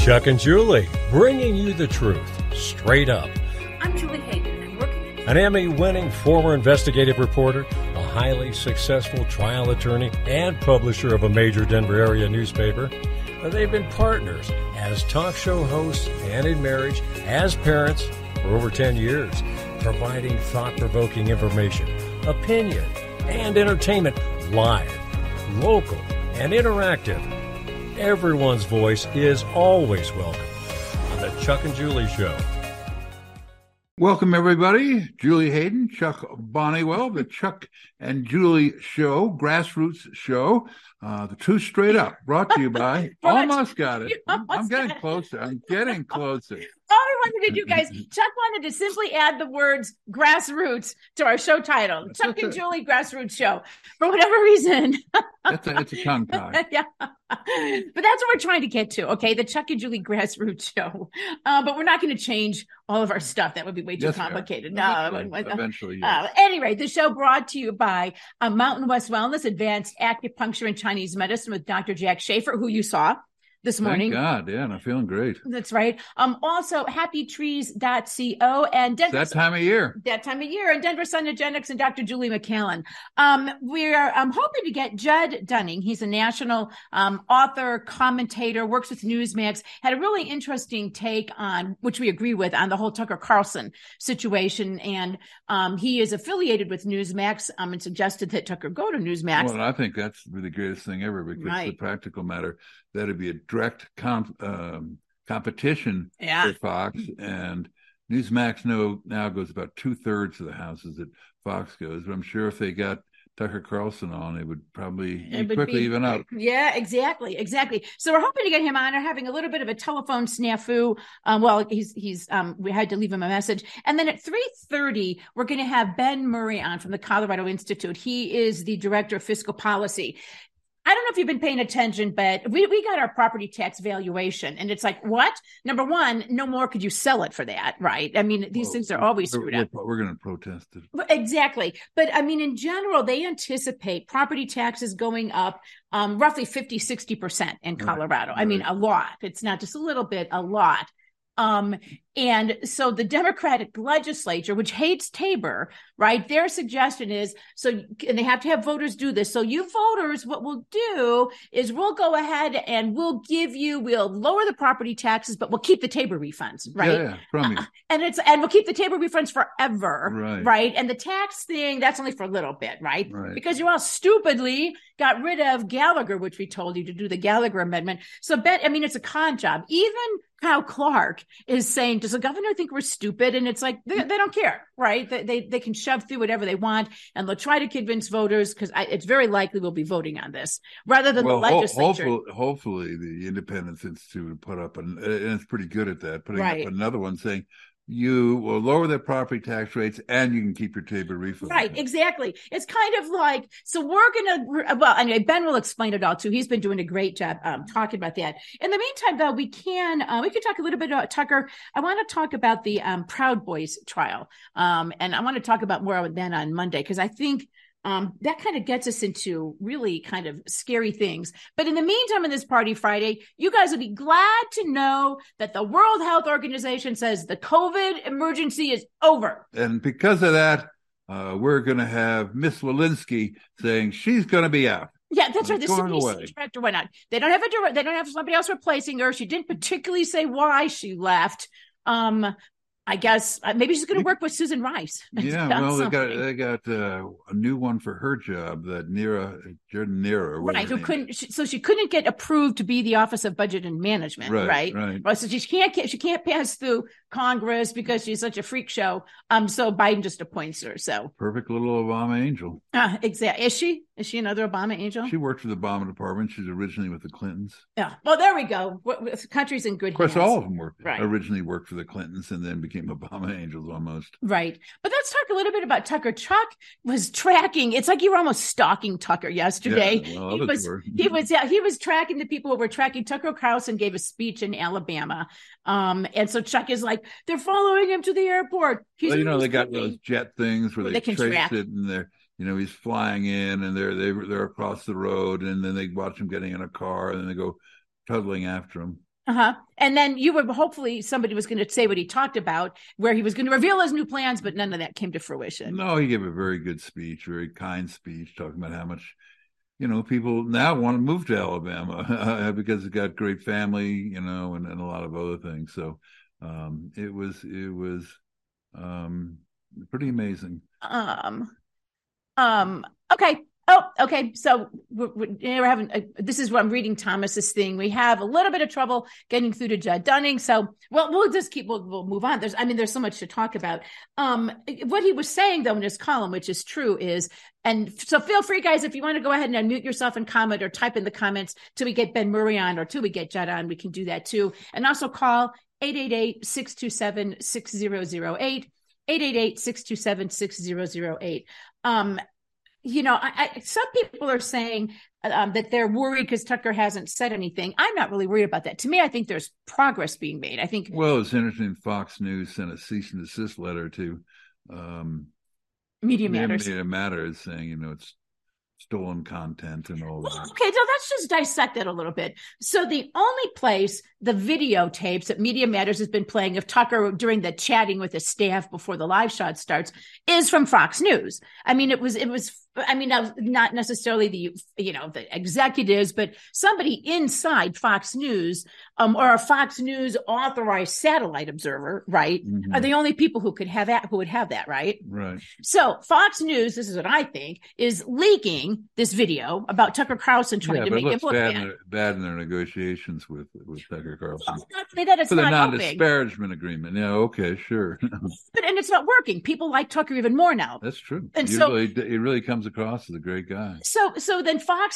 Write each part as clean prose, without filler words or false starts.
Chuck and Julie, bringing you the truth, straight up. I'm Julie Hayden, and working An Emmy-winning former investigative reporter, a highly successful trial attorney, and publisher of a major Denver area newspaper. They've been partners as talk show hosts and in marriage, as parents for over 10 years, providing thought-provoking information, opinion, and entertainment live, local, and interactive. Everyone's voice is always welcome on the Chuck and Julie Show. Welcome, everybody. Julie Hayden, Chuck Bonniwell, the Chuck and Julie Show, Grassroots Show, the two straight up, brought to you by, almost got it. I'm getting closer. All I wanted to do, guys, Chuck wanted to simply add the words grassroots to our show title, Chuck and Julie Grassroots Show. For whatever reason. It's a tongue tie. Yeah. But that's what we're trying to get to, okay? The Chuck and Julie Grassroots Show. But we're not going to change all of our stuff. That would be way too complicated. Eventually, yes. Anyway, the show brought to you by Mountain West Wellness, Advanced Acupuncture and Chinese Medicine with Dr. Jack Schaefer, who you saw this morning. Thank God, yeah, and I'm feeling great. That's right. Also, happytrees.co and Denver. That time of year. And Denver Synagenics and Dr. Julie McCallan. We're hoping to get Judd Dunning. He's a national author, commentator, works with Newsmax, had a really interesting take on, which we agree with, on the whole Tucker Carlson situation. And he is affiliated with Newsmax and suggested that Tucker go to Newsmax. Well, I think that's the greatest thing ever because the practical matter, that'd be a direct competition for Fox, and Newsmax now goes about 2/3 of the houses that Fox goes. But I'm sure if they got Tucker Carlson on, it would probably quickly even out. Yeah, exactly. So we're hoping to get him on. We're having a little bit of a telephone snafu. We had to leave him a message. And then at 3:30, we're going to have Ben Murray on from the Colorado Institute. He is the director of fiscal policy. I don't know if you've been paying attention, but we got our property tax valuation, and it's like, what? Number one, no more could you sell it for that, right? I mean, these things are always screwed up. We're going to protest it. Exactly. But I mean, in general, they anticipate property taxes going up roughly 50-60% in Colorado. Right. I mean, a lot. It's not just a little bit, a lot. And so the Democratic legislature, which hates Tabor, right, their suggestion is, and they have to have voters do this. So you voters, what we'll do is we'll go ahead and we'll lower the property taxes, but we'll keep the Tabor refunds, right? Yeah, from you. And we'll keep the Tabor refunds forever, right? And the tax thing, that's only for a little bit, right? Because you all stupidly got rid of Gallagher, which we told you to do the Gallagher amendment. So it's a con job. Even Kyle Clark is saying, does the governor think we're stupid? And it's like, they don't care, right? They can shove through whatever they want, and they'll try to convince voters, because it's very likely we'll be voting on this rather than the legislature. Hopefully the Independence Institute would put up, and it's pretty good at that, putting up another one saying, you will lower their property tax rates and you can keep your Tabor refund. Right, exactly. It's kind of like, so we're going to, anyway, Ben will explain it all too. He's been doing a great job talking about that. In the meantime, though, we can talk a little bit about Tucker. I want to talk about the Proud Boys trial. And I want to talk about more of that on Monday, because I think that kind of gets us into really kind of scary things. But in the meantime, in this Party Friday, you guys will be glad to know that the World Health Organization says the COVID emergency is over. And because of that, we're going to have Miss Walensky saying she's going to be out. Yeah, that's right. The CDC director went out. They don't have somebody else replacing her. She didn't particularly say why she left. I guess maybe she's going to work with Susan Rice. Yeah, well, they got a new one for her job, that Jordan Nera, right? She couldn't get approved to be the Office of Budget and Management, right? So she can't pass through Congress because she's such a freak show. So Biden just appoints her. So perfect little Obama angel. Exactly. Is she? Is she another Obama angel? She worked for the Obama department. She's originally with the Clintons. Yeah. Well, there we go. The country's in good hands. Of course, all of them originally worked for the Clintons and then became Obama angels almost. Right. But let's talk a little bit about Tucker. Chuck was tracking. It's like you were almost stalking Tucker yesterday. Yeah, well, he was tracking the people who were tracking. Tucker Carlson gave a speech in Alabama. And so Chuck is like, they're following him to the airport. They got those jet things where they can trace it, and they're, he's flying in, and they're across the road, and then they watch him getting in a car, and then they go toddling after him. And then you would hopefully somebody was going to say what he talked about, where he was going to reveal his new plans, but none of that came to fruition. No, he gave a very good speech, very kind speech, talking about how much, people now want to move to Alabama because it's got great family, and a lot of other things. So it was pretty amazing. Okay. Oh, okay. So we're having this is what I'm reading Thomas's thing. We have a little bit of trouble getting through to Judd Dunning. So, we'll just we'll move on. There's so much to talk about. What he was saying though in his column, which is true, is, and so feel free, guys, if you want to go ahead and unmute yourself and comment or type in the comments till we get Ben Murray on or till we get Judd on, we can do that too. And also call 888-627-6008, 888-627-6008. Some people are saying that they're worried because Tucker hasn't said anything. I'm not really worried about that. To me, I think there's progress being made. I think. Well, it's interesting. Fox News sent a cease and desist letter to Media Matters. Media Matters, saying it's stolen content and all that. Okay, so let's just dissect that a little bit. So the only place the videotapes that Media Matters has been playing of Tucker during the chatting with his staff before the live shot starts is from Fox News. I mean, it was not necessarily the executives, but somebody inside Fox News, or a Fox News authorized satellite observer, right? Mm-hmm. Are the only people who would have that, right? Right. So Fox News, this is what I think, is leaking this video about Tucker Carlson trying to make it look bad in their negotiations with Tucker Carlson. Well, not that it's for the not non-disparagement agreement. Yeah, okay, sure. And it's not working. People like Tucker even more now. That's true. And he really comes across as a great guy. So then Fox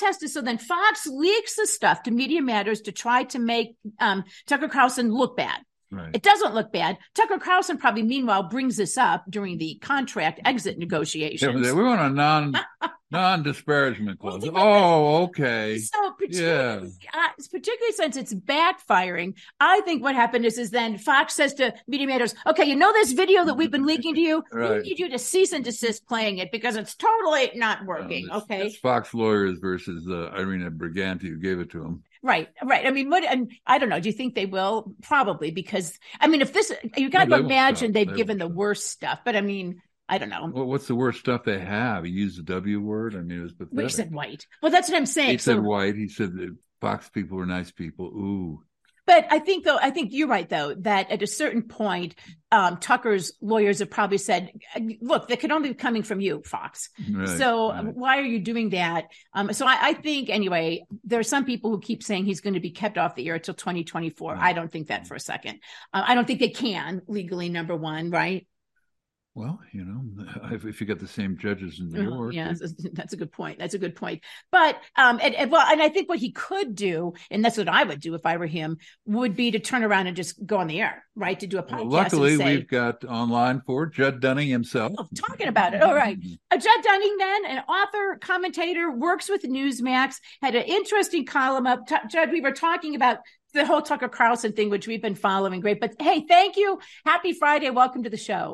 leaks the stuff to Media Matters to try to make Tucker Carlson look bad. Right. It doesn't look bad. Tucker Carlson probably meanwhile brings this up during the contract exit negotiations. Yeah, we want a non-disparagement clause. Oh, okay. So particularly since it's backfiring, I think what happened is then Fox says to Media Matters, okay, this video that we've been leaking to you? Right. We need you to cease and desist playing it because it's totally not working. Okay. It's Fox lawyers versus Irina Briganti who gave it to him. Right. I mean, I don't know. Do you think they will? Probably, because if this, you got to imagine they've given the worst stuff. But I mean, I don't know. Well, what's the worst stuff they have? He used the W word. I mean, it was pathetic. He said white. Well, that's what I'm saying. He said white. He said that Fox people were nice people. Ooh. But I think you're right, though, that at a certain point, Tucker's lawyers have probably said, look, that could only be coming from you, Fox. Right, so right. Why are you doing that? So I think, anyway, there are some people who keep saying he's going to be kept off the air until 2024. Right. I don't think that for a second. I don't think they can legally, number one, right? Well, if you got the same judges in New York. Yeah, that's a good point. But, and I think what he could do, and that's what I would do if I were him, would be to turn around and just go on the air, right? To do a podcast. Well, luckily, we've got online for Judd Dunning himself. Talking about it. All right. Judd Dunning, then, an author, commentator, works with Newsmax, had an interesting column up. Judd, we were talking about the whole Tucker Carlson thing, which we've been following. Great. But hey, thank you. Happy Friday. Welcome to the show.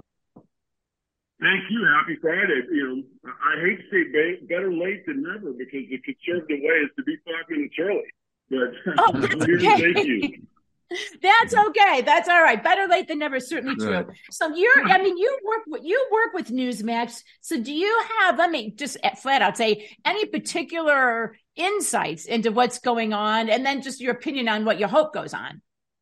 Thank you. Happy Friday. I hate to say better late than never because the conservative way is to be 5 minutes early. But that's okay. Thank you. That's okay. That's all right. Better late than never is certainly true. Right. So you work with Newsmax. So do you have, let me just flat out say, any particular insights into what's going on, and then just your opinion on what you hope goes on?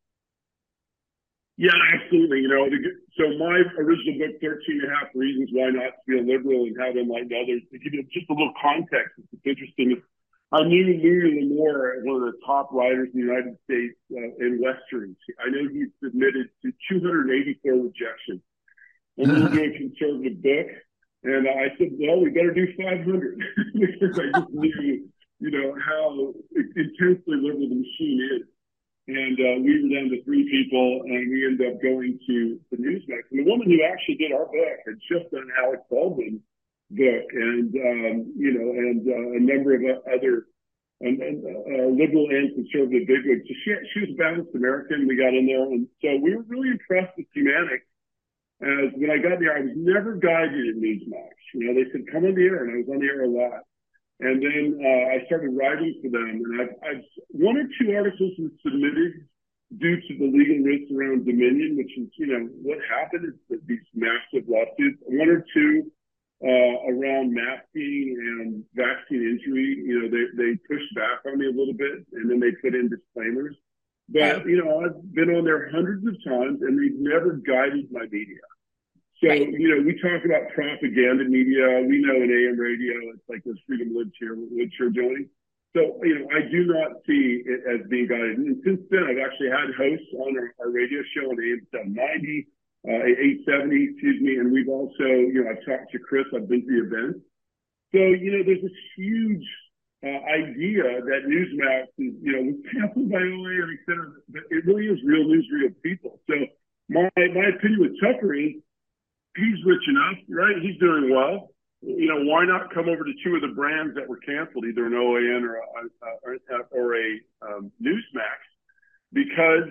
Yeah, absolutely. So my original book, 13 and a Half Reasons Why Not to Be a Liberal and How to Enlighten Others, to give you just a little context, it's interesting. I knew Louis L'Amour, one of the top writers in the United States in Westerns. I know he submitted to 284 rejections. And we were doing a conservative book. And I said, well, we better do 500 because I just knew, how intensely liberal the machine is. And we were down to 3 people, and we ended up going to the Newsmax. And the woman who actually did our book had just done Alex Baldwin's book, and a number of other liberal and conservative bigwigs. So she was a balanced American. We got in there, and so we were really impressed with Humanic. As when I got there, I was never guided at Newsmax. They said come on the air, and I was on the air a lot. And then I started writing for them, and I've 1 or 2 articles were submitted due to the legal risks around Dominion, which is, what happened is that these massive lawsuits, one or two around masking and vaccine injury, they pushed back on me a little bit, and then they put in disclaimers. But, I've been on there hundreds of times, and they've never guided my media. So, we talk about propaganda media. We know in AM radio, it's like this freedom lives here, what you're doing. So, I do not see it as being guided. And since then, I've actually had hosts on our radio show on AM 790, 870, and we've also, I've talked to Chris, I've been to the event. So, there's this huge idea that Newsmax is, was canceled by OA, et cetera, but it really is real news, real people. So my opinion with Tucker is he's rich enough, right? He's doing well. Why not come over to two of the brands that were canceled, either an OAN or a Newsmax, because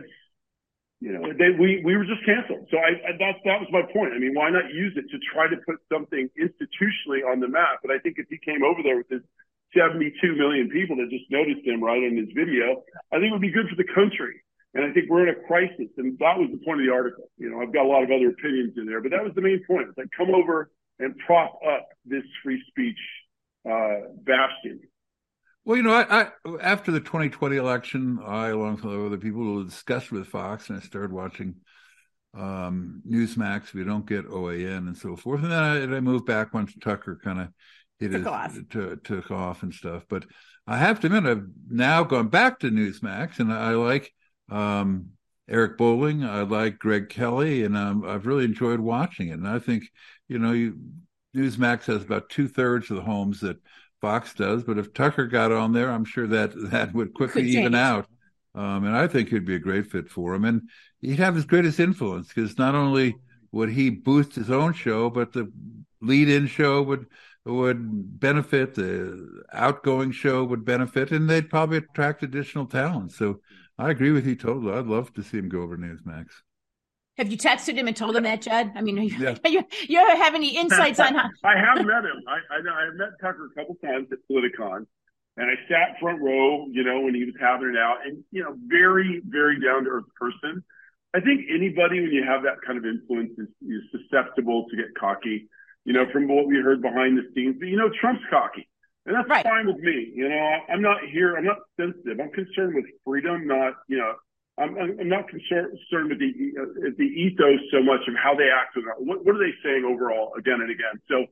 we were just canceled. So that was my point. I mean, why not use it to try to put something institutionally on the map? But I think if he came over there with his 72 million people that just noticed him right in his video, I think it would be good for the country. And I think we're in a crisis. And that was the point of the article. I've got a lot of other opinions in there, but that was the main point. It's like, come over and prop up this free speech bastion. Well, I after the 2020 election, I, along with other people, discussed with Fox, and I started watching Newsmax. We don't get OAN and so forth. And then I moved back once Tucker kind of took off and stuff. But I have to admit, I've now gone back to Newsmax, and I like Eric Bolling. I like Greg Kelly, and I've really enjoyed watching it. And I think, Newsmax has about 2/3 of the homes that Fox does. But if Tucker got on there, I'm sure that would quickly even out. And I think he'd be a great fit for him. And he'd have his greatest influence, because not only would he boost his own show, but the lead-in show would benefit, the outgoing show would benefit, and they'd probably attract additional talent. So I agree with you totally. I'd love to see him go over to Newsmax. Have you texted him and told him that, Judd? I mean, you have any insights on how? I have met him. I met Tucker a couple times at Politicon, and I sat front row, when he was having it out, and, very, very down-to-earth person. I think anybody, when you have that kind of influence, is susceptible to get cocky, from what we heard behind the scenes. But, Trump's cocky, and that's right. Fine with me. I'm not sensitive. I'm concerned with freedom, not, I'm not concerned with the ethos so much of how they act. What are they saying overall again and again? So,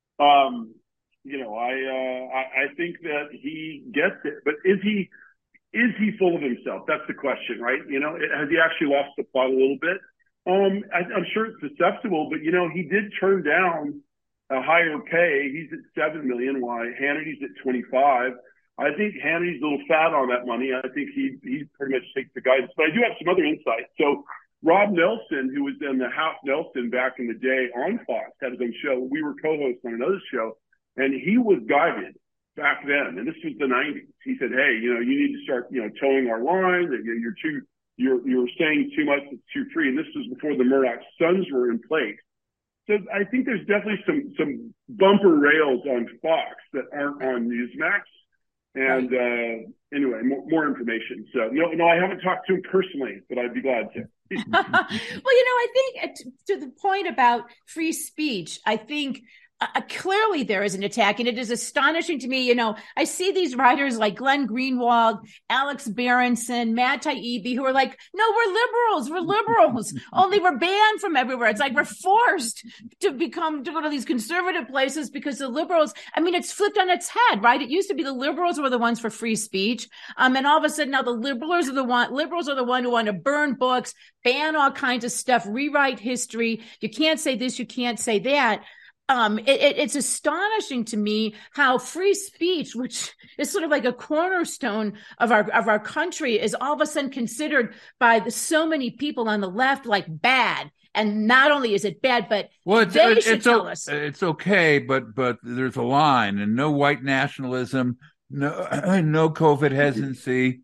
I think that he gets it, but is he full of himself? That's the question, right? Has he actually lost the plot a little bit? I'm sure it's susceptible, but he did turn down a higher pay. He's at $7 million, while Hannity's at 25. I think Hannity's a little fat on that money. I think he pretty much takes the guidance. But I do have some other insights. So Rob Nelson, who was in the Half Nelson back in the day on Fox, had his own show. We were co-hosts on another show, and he was guided back then. And this was the 90s. He said, "Hey, you need to start, towing our line. That you're saying too much. It's too free." And this was before the Murdoch sons were in place. So I think there's definitely some bumper rails on Fox that aren't on Newsmax. And anyway, more information. So, no, I haven't talked to him personally, but I'd be glad to. Well, I think to the point about free speech, I think clearly there is an attack, and it is astonishing to me. I see these writers like Glenn Greenwald, Alex Berenson, Matt Taibbi, who are like, no, we're liberals. Only we're banned from everywhere. It's like we're forced to go to these conservative places because the liberals, it's flipped on its head, right? It used to be the liberals were the ones for free speech. And all of a sudden now the liberals are the one who want to burn books, ban all kinds of stuff, rewrite history. You can't say this, you can't say that. It's astonishing to me how free speech, which is sort of like a cornerstone of our country, is all of a sudden considered by so many people on the left like bad. And not only is it bad, but they should tell us it's okay. But there's a line, and no white nationalism, no COVID hesitancy,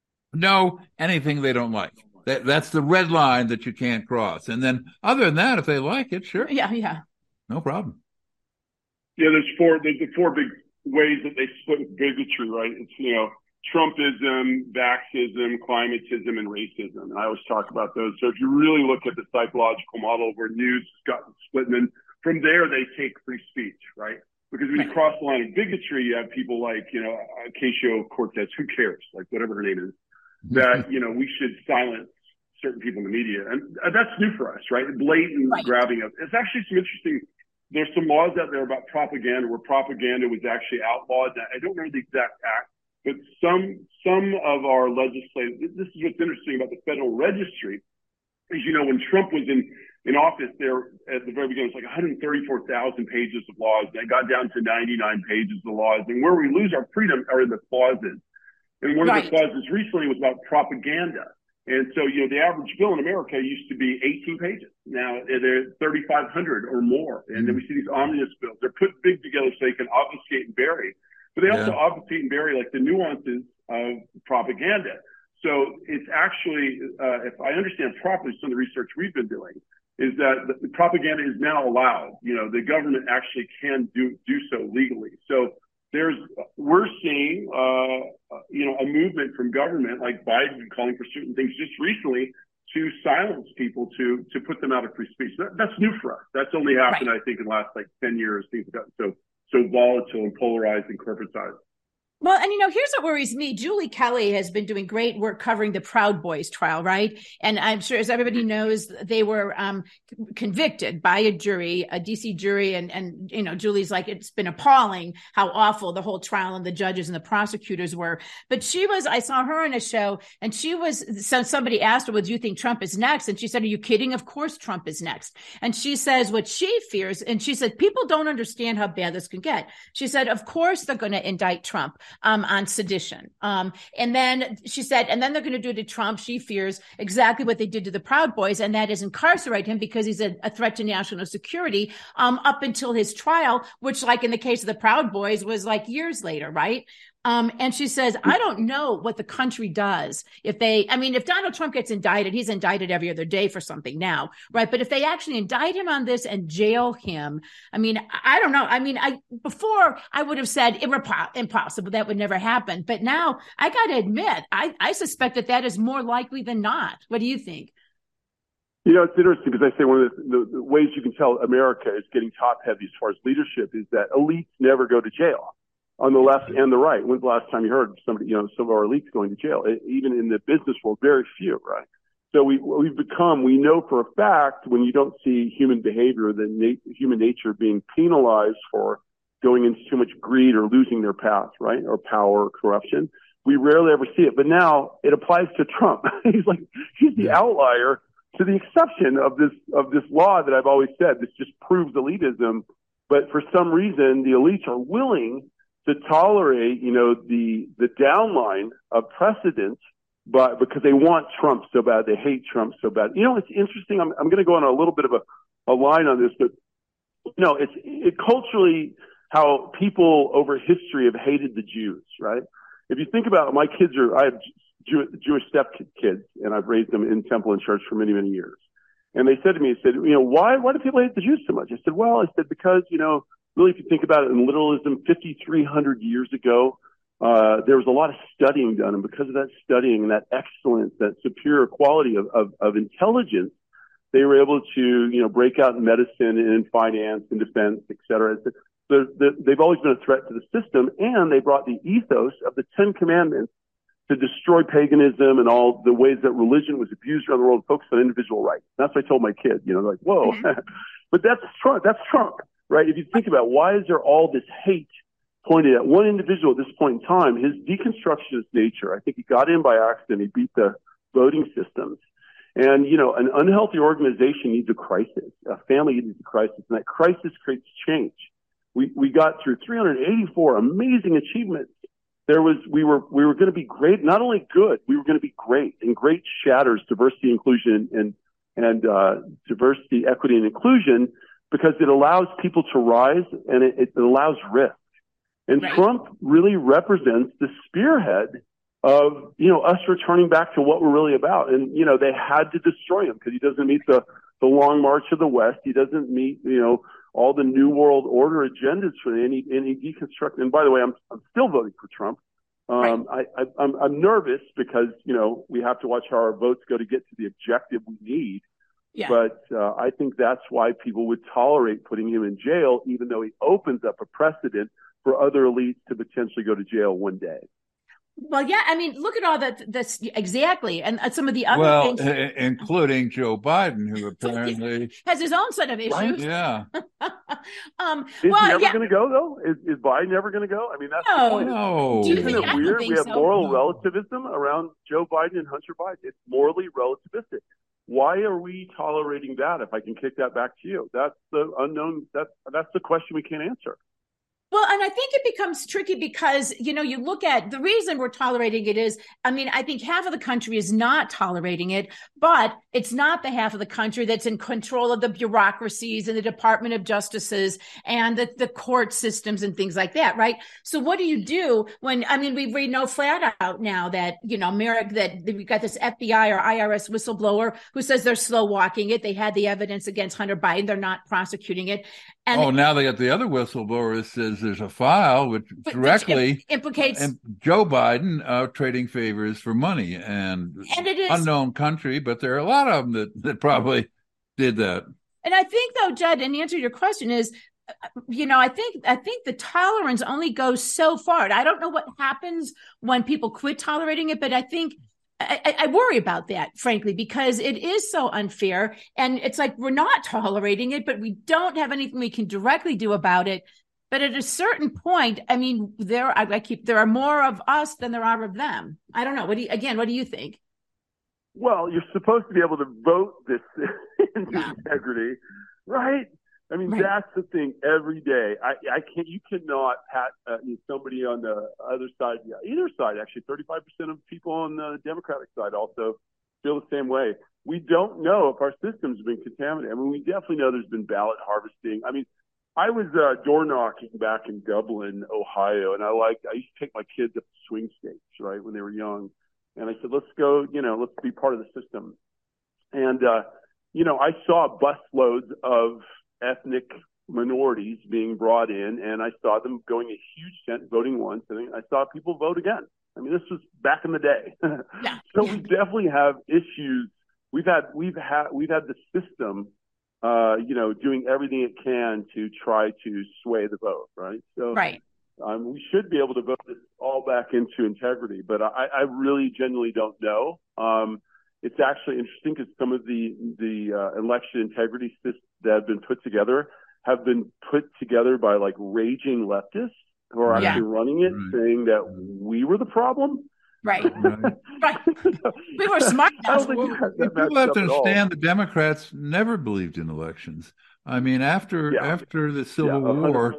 no anything they don't like. That's the red line that you can't cross. And then other than that, if they like it, sure. Yeah. No problem. Yeah, there's the four big ways that they split bigotry, right? It's, Trumpism, vaxism, climatism, and racism. And I always talk about those. So if you really look at the psychological model where news has gotten split, and then from there they take free speech, right? Because when you cross the line of bigotry, you have people like, Ocasio-Cortez, who cares, like whatever her name is, that, we should silence certain people in the media. And that's new for us, right? Blatant grabbing of. It's actually some interesting. There's some laws out there about propaganda where propaganda was actually outlawed. I don't remember the exact act, but some of our legislative, this is what's interesting about the Federal Registry, is, when Trump was in office there at the very beginning, it was like 134,000 pages of laws. And it got down to 99 pages of laws. And where we lose our freedom are in the clauses. And one of the clauses recently was about propaganda. And so, the average bill in America used to be 18 pages. Now they're 3,500 or more. And then we see these omnibus bills. They're put big together so they can obfuscate and bury. But they also obfuscate and bury like the nuances of propaganda. So it's actually, if I understand properly, some of the research we've been doing is that the propaganda is now allowed. The government actually can do so legally. So we're seeing, a movement from government like Biden calling for certain things just recently to silence people, to put them out of free speech. That's new for us. That's only happened, I think, in the last 10 years. Things have gotten so volatile and polarized and corporatized. Well, and here's what worries me. Julie Kelly has been doing great work covering the Proud Boys trial, right? And I'm sure, as everybody knows, they were convicted by a jury, a DC jury, and Julie's like, it's been appalling how awful the whole trial and the judges and the prosecutors were. But I saw her on a show, and somebody asked her, well, do you think Trump is next? And she said, are you kidding? Of course Trump is next. And she says what she fears, and she said, people don't understand how bad this can get. She said, of course they're going to indict Trump on sedition. And then she said, and then they're going to do to Trump, she fears, exactly what they did to the Proud Boys, and that is incarcerate him because he's a threat to national security up until his trial, which, like in the case of the Proud Boys, was like years later, right? And she says, I don't know what the country does if Donald Trump gets indicted, he's indicted every other day for something now, right? But if they actually indict him on this and jail him, I don't know. Before I would have said impossible, that would never happen. But now I got to admit, I suspect that is more likely than not. What do you think? It's interesting because I say one of the ways you can tell America is getting top heavy as far as leadership is that elites never go to jail. On the left and the right. When's the last time you heard somebody, some of our elites going to jail? Even in the business world, very few, right? So we know for a fact when you don't see human behavior, human nature being penalized for going into too much greed or losing their path, right? Or power or corruption. We rarely ever see it. But now it applies to Trump. He's the outlier to the exception of this law that I've always said. This just proves elitism. But for some reason, the elites are willing to tolerate, the downline of precedent, but because they want Trump so bad, they hate Trump so bad. It's interesting. I'm going to go on a little bit of a line on this, but it's culturally how people over history have hated the Jews, right? If you think about it, I have Jewish stepkids, and I've raised them in temple and church for many, many years. And they said to me, why do people hate the Jews so much? I said, because, really, if you think about it in literalism, 5,300 years ago, there was a lot of studying done. And because of that studying and that excellence, that superior quality of intelligence, they were able to, break out in medicine and in finance and defense, et cetera. So they've always been a threat to the system. And they brought the ethos of the 10 Commandments to destroy paganism and all the ways that religion was abused around the world, focused on individual rights. That's what I told my kids, like, whoa. But that's Trump. Right? If you think about why is there all this hate pointed at one individual at this point in time, his deconstructionist nature, I think he got in by accident. He beat the voting systems. And, an unhealthy organization needs a crisis. A family needs a crisis. And that crisis creates change. We got through 384 amazing achievements. We were going to be great, not only good, we were going to be great. And great shatters diversity, inclusion, and diversity, equity, and inclusion, because it allows people to rise and it allows risk. And right. Trump really represents the spearhead of, us returning back to what we're really about. And, they had to destroy him because he doesn't meet the long march of the West. He doesn't meet, all the New World Order agendas for any deconstruct. And by the way, I'm still voting for Trump. I'm nervous because, we have to watch how our votes go to get to the objective we need. Yeah. But I think that's why people would tolerate putting him in jail, even though he opens up a precedent for other elites to potentially go to jail one day. Well, yeah, I mean, look at all that's exactly, and some of the other things, including Joe Biden, who apparently has his own set of issues. Right? Yeah. Is he ever going to go though? Is Biden ever going to go? I mean, that's the point. No. Do you Isn't think? it weird? We have moral relativism around Joe Biden and Hunter Biden. It's morally relativistic. Why are we tolerating that? If I can kick that back to you, that's the unknown. That's the question we can't answer. Well, and I think it becomes tricky because, you look at the reason we're tolerating it is, I think half of the country is not tolerating it, but it's not the half of the country that's in control of the bureaucracies and the Department of Justices and the court systems and things like that, right? So what do you do when, we know flat out now that, America, that we've got this FBI or IRS whistleblower who says they're slow walking it. They had the evidence against Hunter Biden. They're not prosecuting it. And now they got the other whistleblower that says there's a file which directly implicates Joe Biden trading favors for money, and it is unknown country, but there are a lot of them that probably did that. And I think, though, Judd, and the answer to your question is, I think the tolerance only goes so far. I don't know what happens when people quit tolerating it, but I think I worry about that, frankly, because it is so unfair. And it's like we're not tolerating it, but we don't have anything we can directly do about it. But at a certain point, there are more of us than there are of them. I don't know. What do you think? Well, you're supposed to be able to vote this into integrity, right? Right. That's the thing every day. You cannot pat somebody on the other side, either side, actually. 35% of people on the Democratic side also feel the same way. We don't know if our systems have been contaminated. We definitely know there's been ballot harvesting. I was door knocking back in Dublin, Ohio, and I used to take my kids up to swing states, right, when they were young. And I said, let's go, let's be part of the system. And, I saw busloads of ethnic minorities being brought in, and I saw them going a huge extent, voting once, and I saw people vote again. This was back in the day. Yeah. So we definitely have issues. We've had the system, doing everything it can to try to sway the vote, right? So right. We should be able to vote this all back into integrity, but I really genuinely don't know. It's actually interesting because some of the election integrity systems that have been put together by like raging leftists who are actually running it, saying that we were the problem. Right. Right. We were smart enough. People have to understand the Democrats never believed in elections. After the Civil War,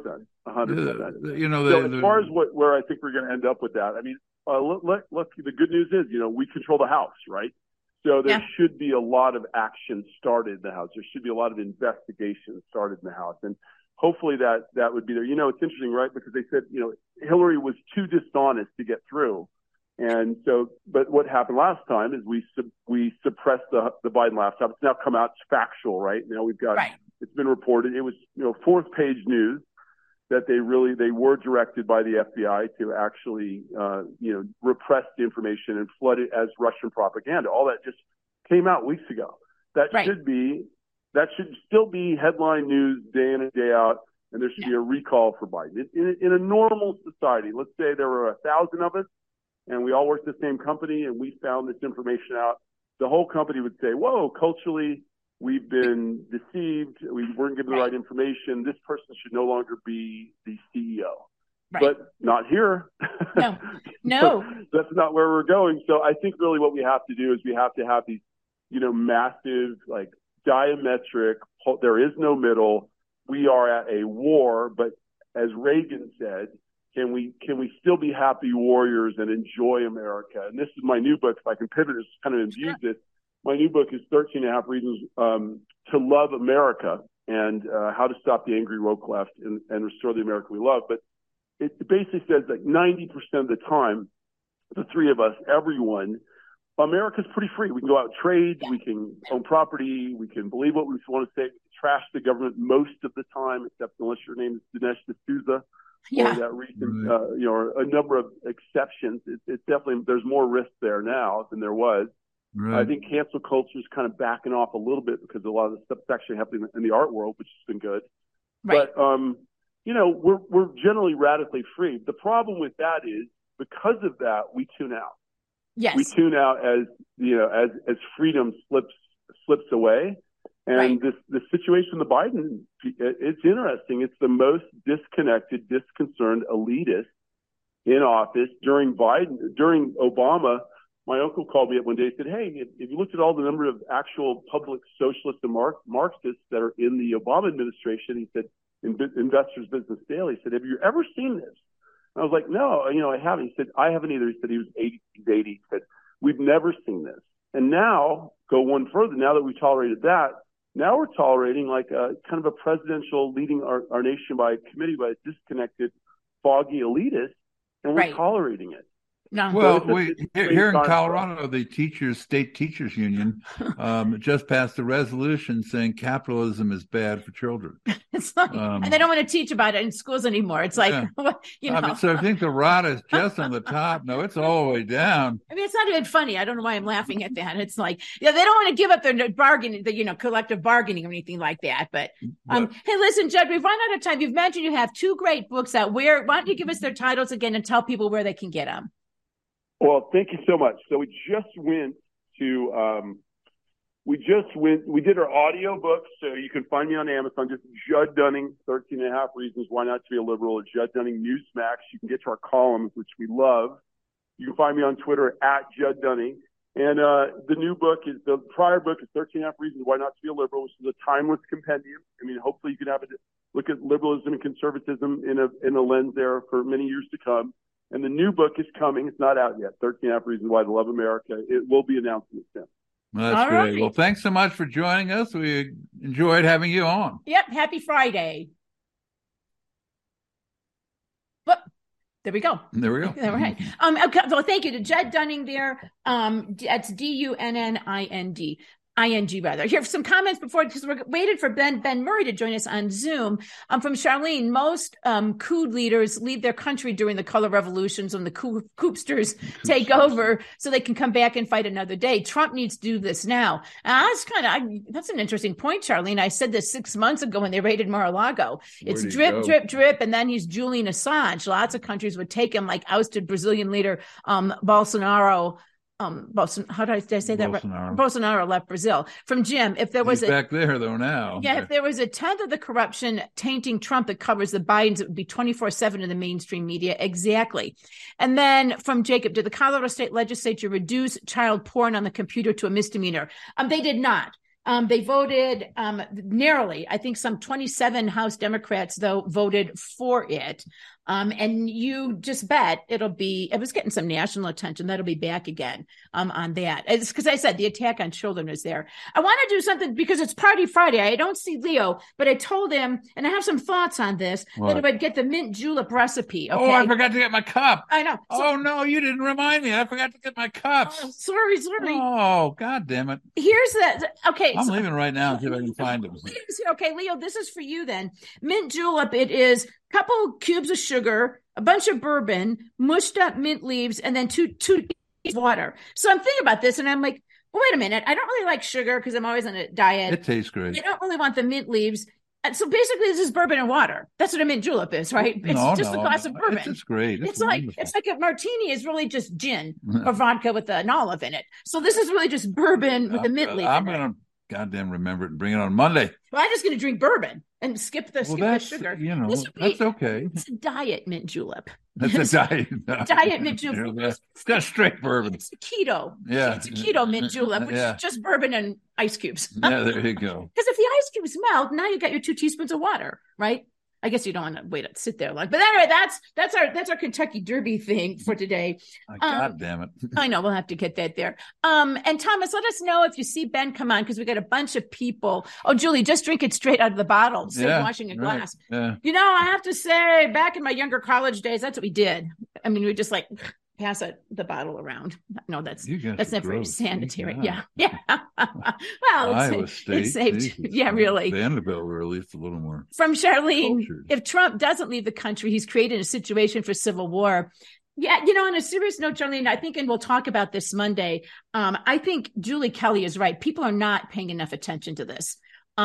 100%. So as far as where I think we're going to end up with that, look, the good news is, we control the House, right? So there should be a lot of action started in the House. There should be a lot of investigation started in the House. And hopefully that would be there. It's interesting, right? Because they said, Hillary was too dishonest to get through. And so, but what happened last time is we suppressed the Biden laptop. It's now come out. It's factual, right? Now we've got, it's been reported. It was, fourth page news that they were directed by the FBI to actually, repress the information and flood it as Russian propaganda. All that just came out weeks ago. That should still be headline news day in and day out. And there should be a recall for Biden. In a normal society, let's say there were 1,000 of us and we all worked at the same company and we found this information out. The whole company would say, whoa, culturally, we've been deceived. We weren't given the right information. This person should no longer be the CEO. Right. But not here. No. That's not where we're going. So I think really what we have to do is we have to have these, massive, like diametric, there is no middle. We are at a war, but as Reagan said, can we still be happy warriors and enjoy America? And this is my new book. If I can pivot, it's kind of infuse this. My new book is 13 and a half reasons to love America and how to stop the angry woke left and restore the America we love. But it basically says that 90% of the time, the three of us, everyone, America's pretty free. We can go out and trade. We can own property. We can believe what we want to say. We can trash the government most of the time, except unless your name is Dinesh D'Souza Yeah. or that recent, or a number of exceptions. It's definitely, there's more risk there now than there was. Right. I think cancel culture is kind of backing off a little bit because a lot of the stuff's actually happening in the art world, which has been good. Right. But, we're generally radically free. The problem with that is because of that, we tune out. Yes. We tune out as freedom slips away. And this situation with Biden, it's interesting. It's the most disconnected, disconcerted elitist in office during Obama. My uncle called me up one day and said, hey, if you looked at all the number of actual public socialists and Marxists that are in the Obama administration, he said, in Investors Business Daily, he said, have you ever seen this? And I was like, no, I haven't. He said, I haven't either. He said, he was 80. He's 80. He said, we've never seen this. And now, go one further, now that we tolerated that, now we're tolerating like a kind of a presidential leading our nation by committee by a disconnected, foggy elitist, and we're tolerating it. No. Well, here in Colorado, the state teachers union just passed a resolution saying capitalism is bad for children. It's like, and they don't want to teach about it in schools anymore. It's like, so I think the rot is just on the top. No, it's all the way down. I mean, it's not even funny. I don't know why I'm laughing at that. It's like, they don't want to give up their bargaining, collective bargaining or anything like that. But hey, listen, Judd, we've run out of time. You've mentioned you have 2 great books out. Why don't you give us their titles again and tell people where they can get them? Well, thank you so much. So we did our audio book. So you can find me on Amazon, just Judd Dunning, 13.5 Reasons Why Not to Be a Liberal, or Judd Dunning Newsmax. You can get to our columns, which we love. You can find me on Twitter at Judd Dunning. And the prior book is 13.5 Reasons Why Not to Be a Liberal, which is a timeless compendium. I mean, hopefully you can have a look at liberalism and conservatism in a lens there for many years to come. And the new book is coming. It's not out yet. 13.5 Reasons Why to Love America. It will be announced in December. Well, that's great. Right. Well, thanks so much for joining us. We enjoyed having you on. Yep. Happy Friday. Well, there we go. There we go. All right. Okay, well, thank you to Judd Dunning there. That's DUNNING. Here are some comments before, because we're waiting for Ben Murray to join us on Zoom. From Charlene, most coup leaders leave their country during the color revolutions when the coupsters take over so they can come back and fight another day. Trump needs to do this now. That's an interesting point, Charlene. I said this 6 months ago when they raided Mar-a-Lago. It's drip, drip, drip, and then he's Julian Assange. Lots of countries would take him, like ousted Brazilian leader Bolsonaro. How did I say that? Bolsonaro left Brazil. From Jim, if there was He's back there though now. Yeah, if there was a tenth of the corruption tainting Trump that covers the Bidens, it would be 24/7 in the mainstream media. Exactly. And then from Jacob, did the Colorado State Legislature reduce child porn on the computer to a misdemeanor? They did not. They voted narrowly. I think some 27 House Democrats, though, voted for it. And you just bet it was getting some national attention. That'll be back again on that. It's because I said the attack on children is there. I want to do something because it's Party Friday. I don't see Leo, but I told him, and I have some thoughts on this, that I would get the mint julep recipe. Okay? Oh, I forgot to get my cup. I know. Oh, no, you didn't remind me. I forgot to get my cups. Oh, sorry. Oh, God damn it. Here's that. Okay. I'm leaving right now and see if I can find them. Okay, Leo, this is for you then. Mint julep, it is couple cubes of sugar, a bunch of bourbon, mushed up mint leaves, and then two water. So I'm thinking about this, and I'm like, well, wait a minute. I don't really like sugar because I'm always on a diet. It tastes great. I don't really want the mint leaves. And so basically, this is bourbon and water. That's what a mint julep is, right? It's just a glass of bourbon. It's great. It's like a martini is really just gin or vodka with an olive in it. So this is really just bourbon with a mint leaf. I'm going to goddamn remember it and bring it on Monday. Well, I'm just going to drink bourbon and skip the sugar. That's okay. It's a diet mint julep. That's a diet. Diet mint julep. It's got straight bourbon. It's a keto. Yeah. It's a keto mint julep, which is just bourbon and ice cubes. Yeah, there you go. Because if the ice cubes melt, now you got your 2 teaspoons of water, right? I guess you don't want to wait to sit there long. But anyway, that's our Kentucky Derby thing for today. God damn it. I know, we'll have to get that there. And Thomas, let us know if you see Ben come on, because we got a bunch of people. Oh, Julie, just drink it straight out of the bottle instead of washing a glass. Yeah. I have to say, back in my younger college days, that's what we did. I mean, we just pass the bottle around. No, that's not very gross. sanitary. Yeah. Well, Iowa State, it's safe. Jesus. Yeah, really. Vanderbilt were at least a little more. From Charlene, cultured. If Trump doesn't leave the country, he's created a situation for civil war. Yeah, on a serious note, Charlene, I think, and we'll talk about this Monday, I think Julie Kelly is right. People are not paying enough attention to this.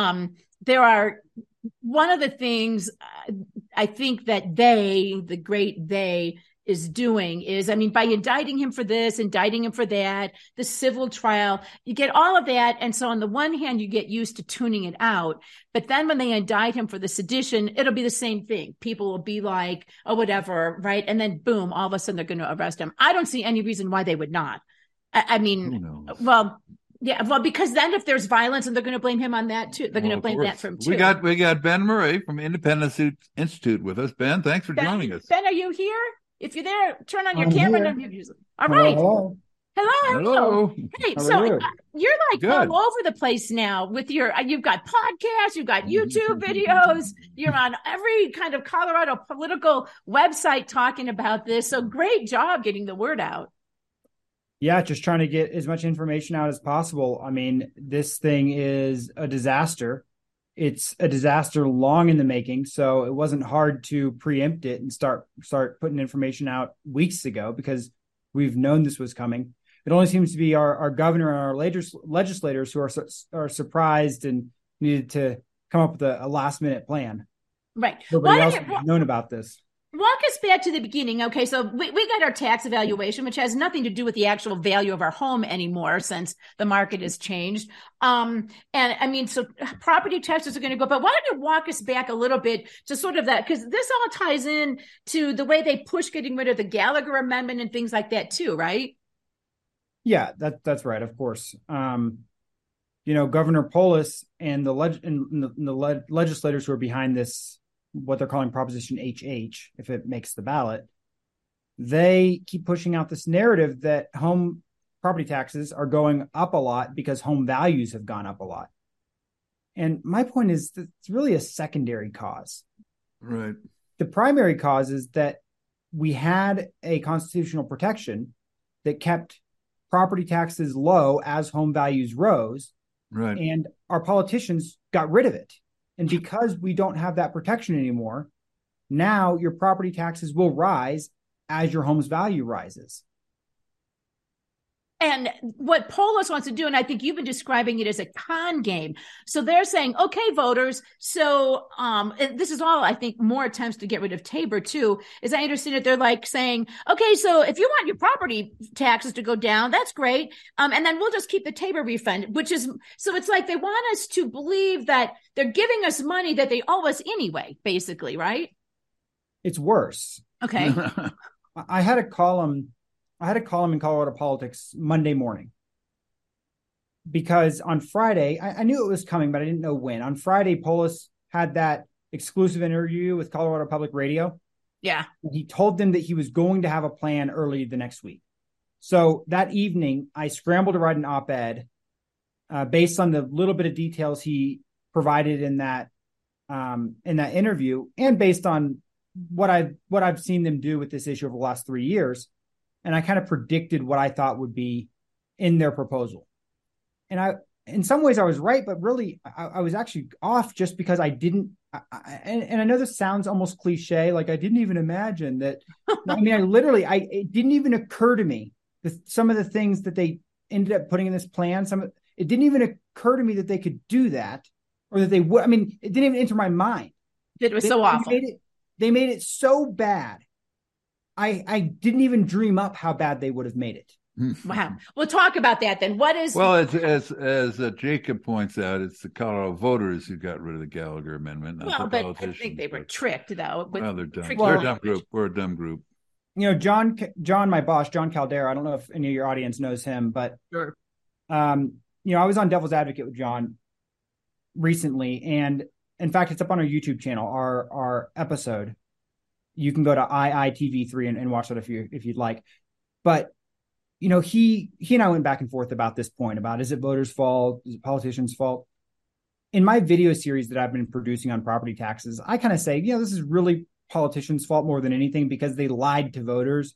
One of the things I think that the great they, is doing is, by indicting him for this, indicting him for that, the civil trial, you get all of that. And so on the one hand, you get used to tuning it out. But then when they indict him for the sedition, it'll be the same thing. People will be like, oh, whatever, right? And then boom, all of a sudden they're going to arrest him. I don't see any reason why they would not. Because then if there's violence, and they're going to blame him on that too. They're going to blame that from too. We got Ben Murray from Independence Institute with us. Ben, thanks for joining us. Ben, are you here? If you're there, turn on your camera. All right. Hello. Hey, so you're like all over the place now with you've got podcasts, you've got YouTube videos, you're on every kind of Colorado political website talking about this. So great job getting the word out. Yeah, just trying to get as much information out as possible. This thing is a disaster. It's a disaster long in the making, so it wasn't hard to preempt it and start putting information out weeks ago because we've known this was coming. It only seems to be our governor and our legislators who are surprised and needed to come up with a last-minute plan. Right. Nobody else has known about this. Walk us back to the beginning. Okay, so we got our tax evaluation, which has nothing to do with the actual value of our home anymore since the market has changed. So property taxes are going to go, but why don't you walk us back a little bit to sort of that, because this all ties in to the way they push getting rid of the Gallagher Amendment and things like that too, right? Yeah, that's right, of course. Governor Polis and the legislators who are behind this, what they're calling Proposition HH, if it makes the ballot, they keep pushing out this narrative that home property taxes are going up a lot because home values have gone up a lot. And my point is that it's really a secondary cause. Right. The primary cause is that we had a constitutional protection that kept property taxes low as home values rose. Right. And our politicians got rid of it. And because we don't have that protection anymore, now your property taxes will rise as your home's value rises. And what Polis wants to do, and I think you've been describing it as a con game. So they're saying, okay, voters. So this is all, I think, more attempts to get rid of Tabor too. As I understand it, they're like saying, okay, so if you want your property taxes to go down, that's great. And then we'll just keep the Tabor refund, so it's like they want us to believe that they're giving us money that they owe us anyway, basically, right? It's worse. Okay. I had a column in Colorado Politics Monday morning because on Friday, I knew it was coming, but I didn't know when. On Friday, Polis had that exclusive interview with Colorado Public Radio. Yeah. And he told them that he was going to have a plan early the next week. So that evening, I scrambled to write an op-ed based on the little bit of details he provided in that interview, and based on what I've seen them do with this issue over the last 3 years. And I kind of predicted what I thought would be in their proposal. And in some ways I was right, but really I was actually off just because I didn't. And I know this sounds almost cliche. Like I didn't even imagine that. It didn't even occur to me that some of the things that they ended up putting in this plan, it didn't even occur to me that they could do that, or that they would. It didn't even enter my mind. It was so awful. They made it so bad. I didn't even dream up how bad they would have made it. Wow. We'll talk about that then. What is... Well, as Jacob points out, it's the Colorado voters who got rid of the Gallagher Amendment, not the politicians. I think they were tricked, though. Well, they're dumb. They're a dumb group. We're a dumb group. John, my boss, John Caldera, I don't know if any of your audience knows him, but sure. I was on Devil's Advocate with John recently, and in fact, it's up on our YouTube channel, our episode. You can go to IITV3 and watch that if you'd like. But, he and I went back and forth about this point about, is it voters' fault? Is it politicians' fault? In my video series that I've been producing on property taxes, I kind of say, this is really politicians' fault more than anything because they lied to voters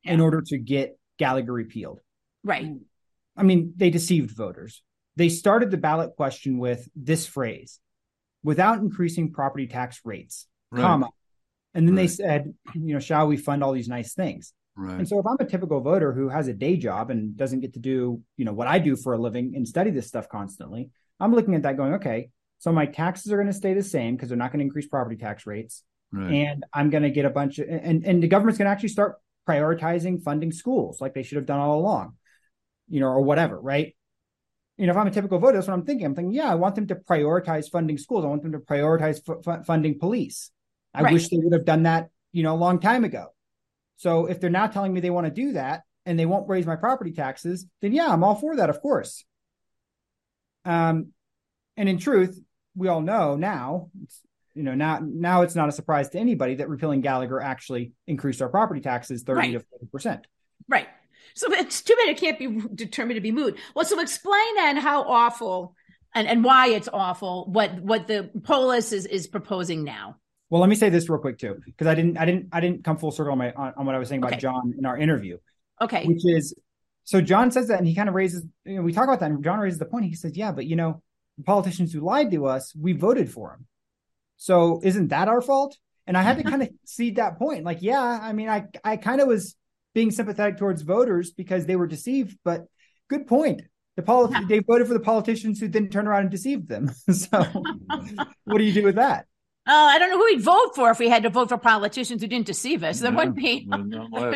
in order to get Gallagher repealed. Right. I mean, they deceived voters. They started the ballot question with this phrase, without increasing property tax rates, comma. And then they said, shall we fund all these nice things? Right. And so if I'm a typical voter who has a day job and doesn't get to do, what I do for a living and study this stuff constantly, I'm looking at that going, okay, so my taxes are going to stay the same because they're not going to increase property tax rates. Right. And I'm going to get a bunch of, and the government's going to actually start prioritizing funding schools like they should have done all along, or whatever, right? If I'm a typical voter, that's what I'm thinking. I'm thinking, yeah, I want them to prioritize funding schools. I want them to prioritize funding police. I wish they would have done that, a long time ago. So if they're now telling me they want to do that and they won't raise my property taxes, then yeah, I'm all for that, of course. And in truth, we all know now, now it's not a surprise to anybody that repealing Gallagher actually increased our property taxes 30 to 40%. Right. So it's too bad it can't be determined to be moot. Well, so explain then how awful and why it's awful what the Polis is proposing now. Well, let me say this real quick too, because I didn't come full circle on what I was saying about John in our interview. Okay. Which is, so John says that, and he kind of raises, we talk about that, and John raises the point. He says, yeah, but the politicians who lied to us, we voted for them. So isn't that our fault? And I had to kind of cede that point. Like, yeah, I mean, I kind of was being sympathetic towards voters because they were deceived, but good point. They voted for the politicians who then turned around and deceived them. So what do you do with that? Oh, I don't know who we'd vote for if we had to vote for politicians who didn't deceive us. There wouldn't be, But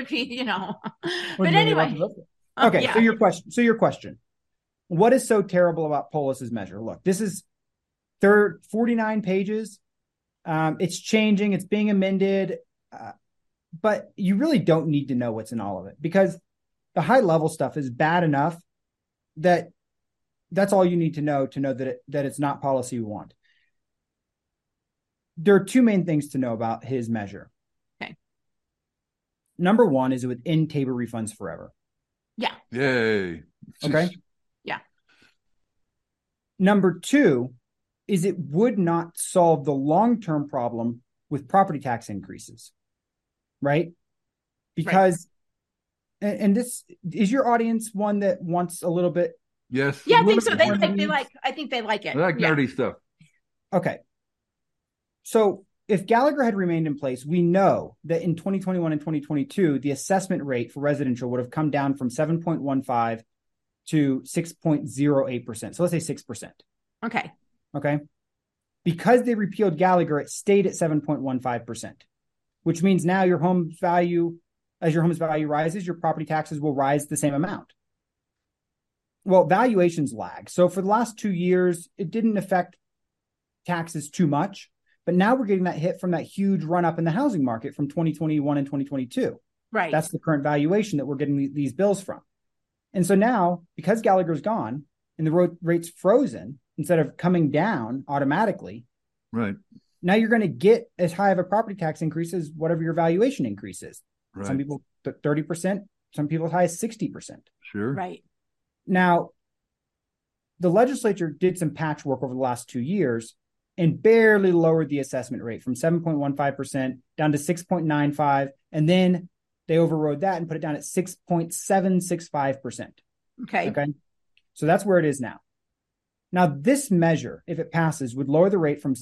anyway. Okay. Yeah. So your question, what is so terrible about Polis's measure? Look, this is 49 pages. It's changing. It's being amended. But you really don't need to know what's in all of it because the high level stuff is bad enough that that's all you need to know that it's not policy we want. There are two main things to know about his measure. Okay. Number one is it would end Tabor refunds forever. Yeah. Yay. Okay. Yeah. Number two is it would not solve the long-term problem with property tax increases. Right? Because, and this is your audience one that wants a little bit. Yes. Yeah, I think so. I think they like it. They like nerdy stuff. Okay. So if Gallagher had remained in place, we know that in 2021 and 2022, the assessment rate for residential would have come down from 7.15 to 6.08%. So let's say 6%. Okay. Because they repealed Gallagher, it stayed at 7.15%. Which means now as your home's value rises, your property taxes will rise the same amount. Well, valuations lag. So for the last 2 years, it didn't affect taxes too much. But now we're getting that hit from that huge run up in the housing market from 2021 and 2022. Right. That's the current valuation that we're getting these bills from. And so now, because Gallagher's gone and the rate's frozen, instead of coming down automatically, right. Now you're going to get as high of a property tax increase as whatever your valuation increase is. Right. Some people 30%, some people as high as 60%. Sure. Right. Now, the legislature did some patchwork over the last 2 years and barely lowered the assessment rate from 7.15% down to 6.95%. And then they overrode that and put it down at 6.765%. Okay. So that's where it is now. Now, this measure, if it passes, would lower the rate from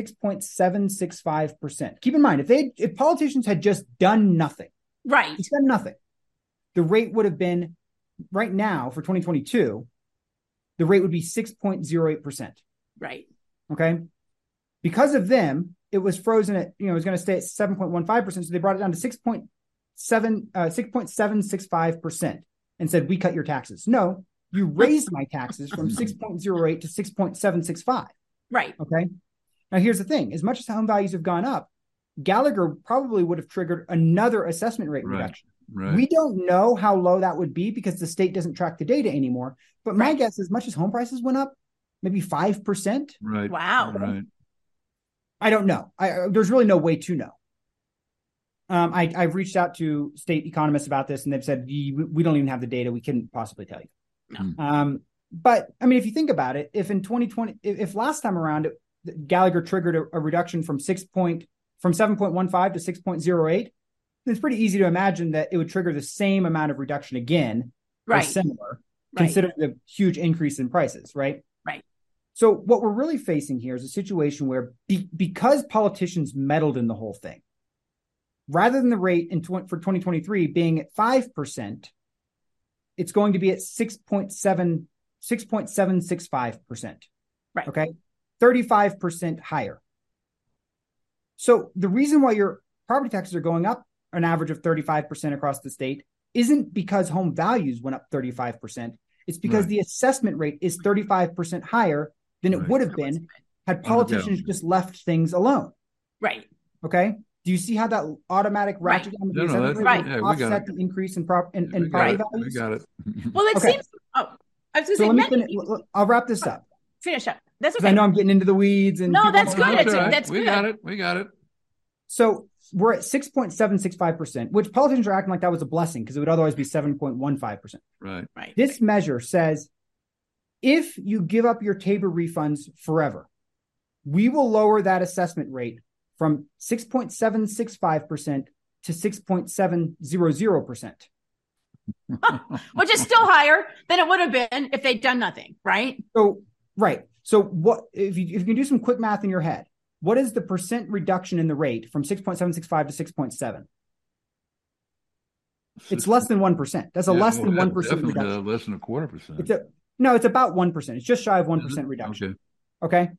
6.765%. Keep in mind, if politicians had just done nothing, the rate would have been, right now for 2022, the rate would be 6.08%. Right. Okay. Because of them, it was frozen at, it was going to stay at 7.15%. So they brought it down to 6.765% and said, we cut your taxes. No. You raised my taxes from 6.08 to 6.765. Right. Okay. Now, here's the thing. As much as home values have gone up, Gallagher probably would have triggered another assessment rate reduction. Right. We don't know how low that would be because the state doesn't track the data anymore. But my guess is as much as home prices went up, maybe 5%. Right. Wow. Right. I don't know. There's really no way to know. I've reached out to state economists about this, and they've said, we don't even have the data. We couldn't possibly tell you. No. But I mean, if you think about it, if in 2020, if last time around Gallagher triggered a reduction from 7.15 to 6.08, it's pretty easy to imagine that it would trigger the same amount of reduction again, or Right. similar, Right. considering the huge increase in prices, right? Right. So what we're really facing here is a situation where because politicians meddled in the whole thing, rather than the rate for 2023 being at 5%, it's going to be at 6.765%. Right. Okay. 35% higher. So the reason why your property taxes are going up an average of 35% across the state isn't because home values went up 35%. It's because the assessment rate is 35% higher than it would have been had politicians just left things alone. Right. Okay. Do you see how that automatic ratchet down the assessment rate right. would offset the increase in property values? We got it. Well, it seems. Oh, I was going to So say. I'll wrap this up. Finish up. That's Because okay. I know I'm getting into the weeds. And No, that's good. That's all right. That's We good. got it. We got it. So we're at 6.765%, which politicians are acting like that was a blessing because it would otherwise be 7.15%. Right. Right. This measure says if you give up your Tabor refunds forever, we will lower that assessment rate from 6.765% to 6.700%. Which is still higher than it would have been if they'd done nothing, right? So, right. So what if you can do some quick math in your head? What is the percent reduction in the rate from 6.765 to 6.7? It's less than 1%. That's a less than 1% reduction. Less than 0.25%. It's about 1%. It's just shy of 1% reduction. Okay.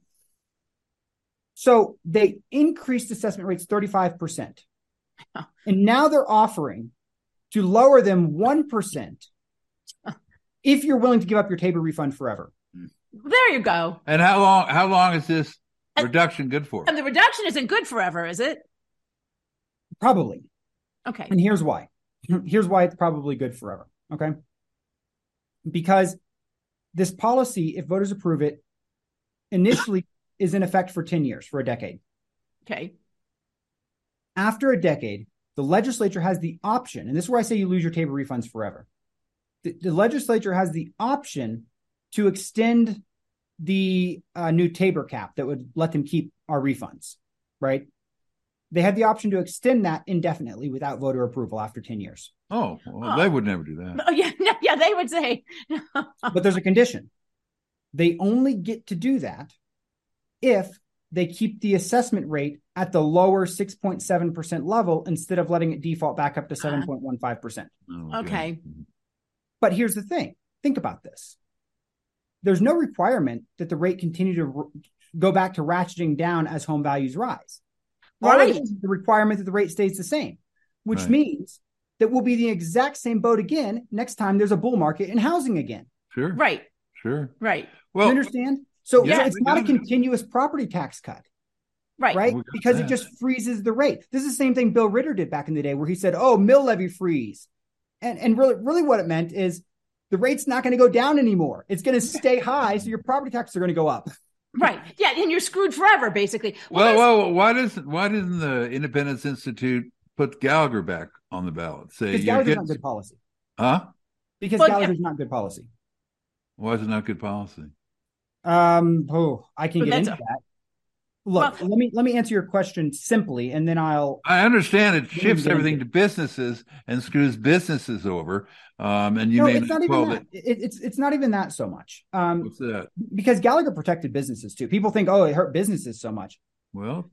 So they increased assessment rates 35%. And now they're offering to lower them 1% if you're willing to give up your Tabor refund forever. There you go. And how long is this reduction good for? And the reduction isn't good forever, is it? Probably. Okay. And here's why. Here's why it's probably good forever. Okay. Because this policy, if voters approve it, initially is in effect for 10 years, for a decade. Okay. After a decade, the legislature has the option, and this is where I say you lose your Tabor refunds forever. The legislature has the option to extend the new Tabor cap that would let them keep our refunds, right? They had the option to extend that indefinitely without voter approval after 10 years. Oh, well, they would never do that. Oh, yeah. No, yeah, they would say. But there's a condition. They only get to do that if they keep the assessment rate at the lower 6.7% level instead of letting it default back up to 7.15%. Okay. But here's the thing. Think about this. There's no requirement that the rate continue to go back to ratcheting down as home values rise. All it is the requirement that the rate stays the same, which means that we'll be the exact same boat again next time there's a bull market in housing again. Sure. Right. Sure. Right. Well, you understand? So yeah, it's not a continuous property tax cut. Right. Right? Because it just freezes the rate. This is the same thing Bill Ritter did back in the day where he said, oh, mill levy freeze. And really what it meant is the rate's not going to go down anymore. It's going to stay high. So your property taxes are going to go up. Right. Yeah. And you're screwed forever, basically. Well, why doesn't the Independence Institute put Gallagher back on the ballot? Say because Gallagher's not good policy. Huh? Because Gallagher's not good policy. Why is it not good policy? I can get into that. Look, let me answer your question simply, and then I understand it shifts everything to businesses and screws businesses over. And you it's not even that. It's not even that so much. What's that? Because Gallagher protected businesses too. People think, it hurt businesses so much. Well,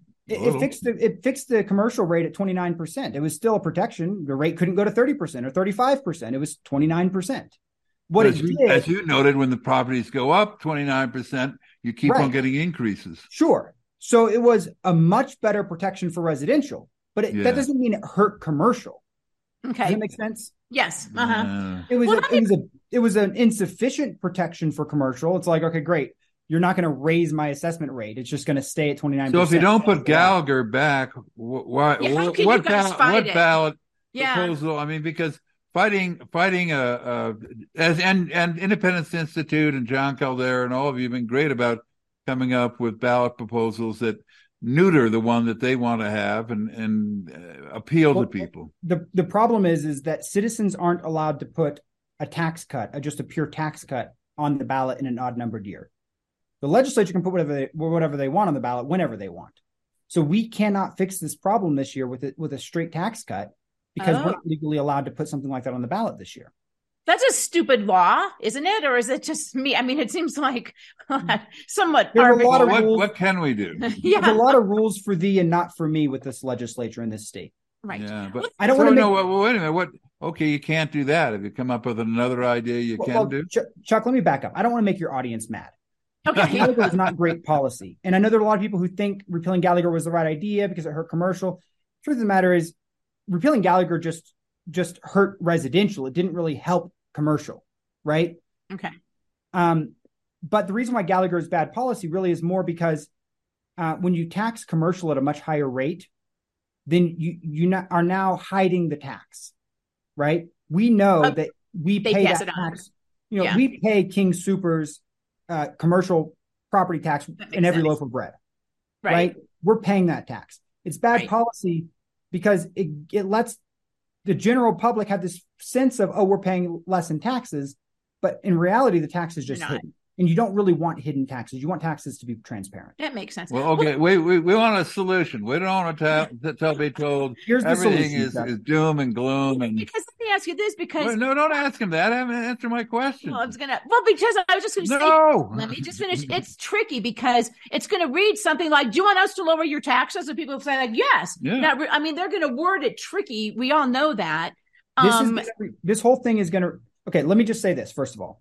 it fixed the commercial rate at 29%. It was still a protection. The rate couldn't go to 30% or 35%. It was 29%. As you noted, when the properties go up 29%, you keep on getting increases. Sure. So it was a much better protection for residential, but that doesn't mean it hurt commercial. Okay. Does that make sense? Yes. It was an insufficient protection for commercial. It's like, okay, great. You're not going to raise my assessment rate. It's just going to stay at 29%. So if you don't put Gallagher back, what ballot proposal? I mean, because fighting and Independence Institute and John Caldera and all of you have been great about coming up with ballot proposals that neuter the one that they want to have and appeal to people. The problem is that citizens aren't allowed to put a tax cut, just a pure tax cut on the ballot in an odd numbered year. The legislature can put whatever they want on the ballot whenever they want. So we cannot fix this problem this year with a straight tax cut because we're not legally allowed to put something like that on the ballot this year. That's a stupid law, isn't it? Or is it just me? I mean, it seems like somewhat There are a arbitrary. lot of rules. What can we do? Yeah. There's a lot of rules for thee and not for me with this legislature in this state. Right. Yeah, but I don't want to make. Well, wait a minute. What? Okay, you can't do that. If you come up with another idea, you can do. Chuck, let me back up. I don't want to make your audience mad. Okay. Gallagher was not great policy, and I know there are a lot of people who think repealing Gallagher was the right idea because it hurt commercial. Truth of the matter is, repealing Gallagher just hurt residential. It didn't really help commercial, right? Okay. But the reason why Gallagher is bad policy really is more because when you tax commercial at a much higher rate, then you are now hiding the tax, right? We know that we pay that tax. We pay King Soopers commercial property tax in every loaf of bread, right? We're paying that tax. It's bad policy because it lets the general public have this sense of, we're paying less in taxes, but in reality, the tax is just hidden. And you don't really want hidden taxes. You want taxes to be transparent. That makes sense. Well, okay, we want a solution. We don't want to be told everything is doom and gloom. And because let me ask you this, because no, don't ask him that. I haven't answered my question. Well, because I was just going to say, let me just finish. It's tricky because it's going to read something like, "Do you want us to lower your taxes?" And people say like, "Yes." Yeah. Now, I mean, they're going to word it tricky. We all know that. This whole thing is going to. Okay, let me just say this first of all.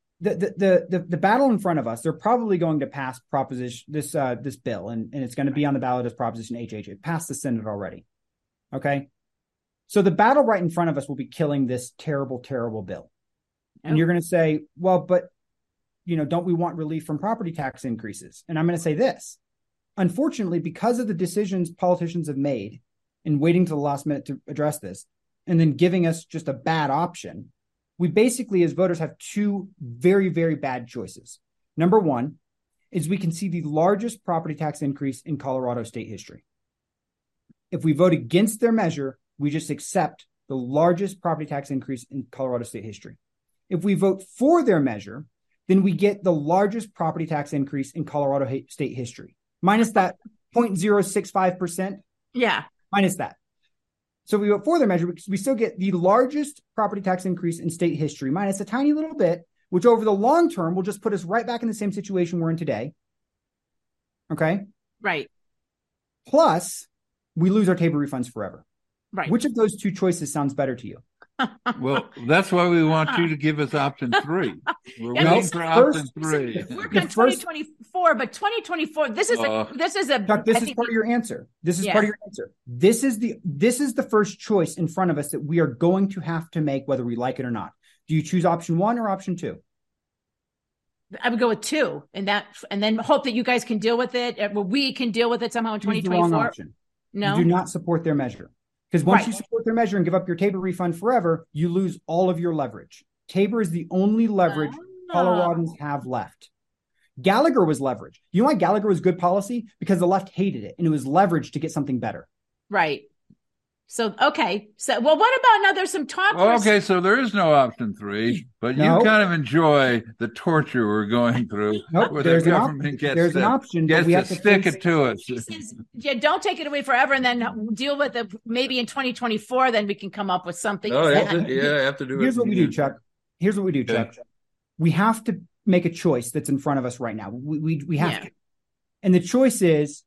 The battle in front of us, they're probably going to pass this bill, and it's going to be on the ballot as Proposition HH. It passed the Senate already. Okay. So the battle right in front of us will be killing this terrible, terrible bill. And you're going to say, well, but don't we want relief from property tax increases? And I'm going to say this. Unfortunately, because of the decisions politicians have made in waiting to the last minute to address this, and then giving us just a bad option, we basically, as voters, have two very, very bad choices. Number one is we can see the largest property tax increase in Colorado state history. If we vote against their measure, we just accept the largest property tax increase in Colorado state history. If we vote for their measure, then we get the largest property tax increase in Colorado state history, minus that 0.065%. Yeah. Minus that. So we vote for their measure, we still get the largest property tax increase in state history, minus a tiny little bit, which over the long term will just put us right back in the same situation we're in today. Okay? Right. Plus, we lose our Tabor refunds forever. Right. Which of those two choices sounds better to you? Well, that's why we want you to give us option 3. We're waiting for option 3. We're in 2024, but 2024. This is Chuck, this is part of your answer. This is part of your answer. This is the first choice in front of us that we are going to have to make, whether we like it or not. Do you choose option 1 or option 2? I would go with 2, and then hope that you guys can deal with it. We can deal with it somehow in 2024. No, you do not support their measure. Because once you support their measure and give up your Tabor refund forever, you lose all of your leverage. Tabor is the only leverage Coloradans have left. Gallagher was leverage. You know why Gallagher was good policy? Because the left hated it, and it was leverage to get something better. Right. So, okay. So, well, what about now there's some talk. Okay, so there is no option 3, but you kind of enjoy the torture we're going through. Nope, there's an option. Gets to stick it to us. Don't take it away forever and then deal with it. Maybe in 2024, then we can come up with something. I have to do it. Here's what we do, Chuck. Chuck. We have to make a choice that's in front of us right now. We have to. And the choice is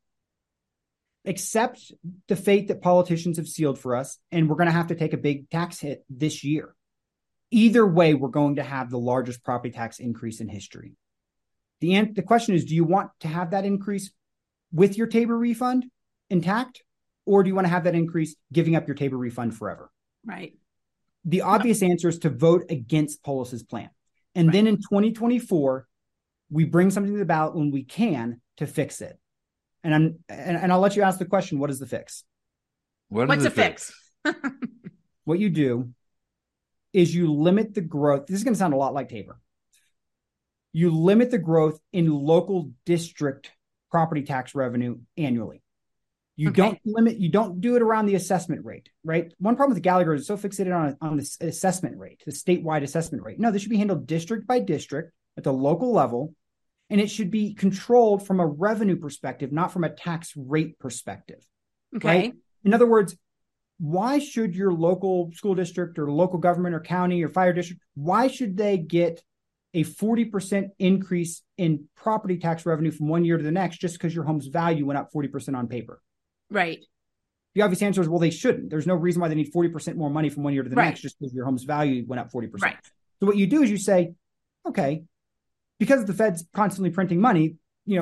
accept the fate that politicians have sealed for us, and we're going to have to take a big tax hit this year. Either way, we're going to have the largest property tax increase in history. The question is, do you want to have that increase with your Tabor refund intact, or do you want to have that increase giving up your Tabor refund forever? Right. The obvious answer is to vote against Polis's plan. And then in 2024, we bring something to the ballot when we can to fix it. And I'll let you ask the question, what is the fix? What's the fix? What you do is you limit the growth. This is going to sound a lot like Tabor. You limit the growth in local district property tax revenue annually. You don't do it around the assessment rate, right? One problem with Gallagher is so fixated on the assessment rate, the statewide assessment rate. No, this should be handled district by district at the local level. And it should be controlled from a revenue perspective, not from a tax rate perspective. Okay. Right? In other words, why should your local school district or local government or county or fire district, why should they get a 40% increase in property tax revenue from one year to the next just because your home's value went up 40% on paper? Right. The obvious answer is, well, they shouldn't. There's no reason why they need 40% more money from one year to the next just because your home's value went up 40%. Right. So what you do is you say, okay, because the Fed's constantly printing money,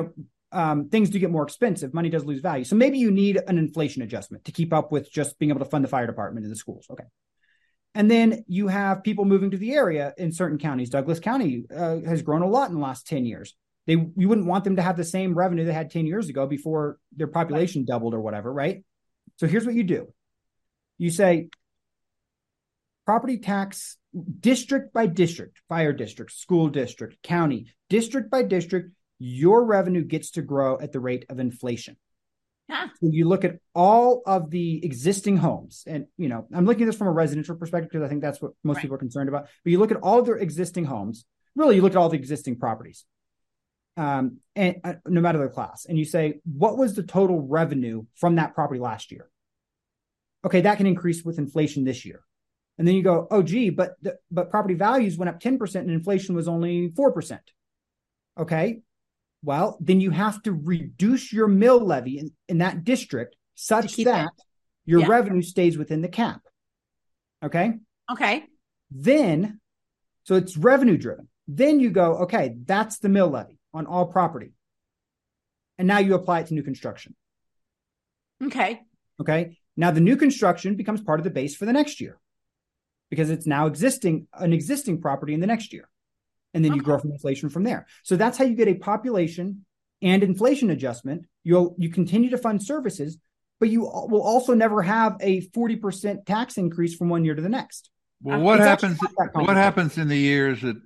things do get more expensive. Money does lose value. So maybe you need an inflation adjustment to keep up with just being able to fund the fire department and the schools. Okay. And then you have people moving to the area in certain counties. Douglas County has grown a lot in the last 10 years. You wouldn't want them to have the same revenue they had 10 years ago before their population doubled or whatever, right? So here's what you do. You say property tax district by district, fire district, school district, county, district by district, your revenue gets to grow at the rate of inflation. Huh. So you look at all of the existing homes, and I'm looking at this from a residential perspective because I think that's what most people are concerned about. But you look at all of their existing homes, really you look at all the existing properties, and no matter the class, and you say, what was the total revenue from that property last year? Okay, that can increase with inflation this year. And then you go, oh, gee, but property values went up 10% and inflation was only 4%. Okay, well, then you have to reduce your mill levy in that district such that your revenue stays within the cap. Okay? Okay. Then, so it's revenue driven. Then you go, okay, that's the mill levy on all property. And now you apply it to new construction. Okay. Okay. Now the new construction becomes part of the base for the next year because it's now an existing property in the next year. And then you grow from inflation from there. So that's how you get a population and inflation adjustment. You continue to fund services, but you will also never have a 40% tax increase from one year to the next. Well, what happens? What happens in the years that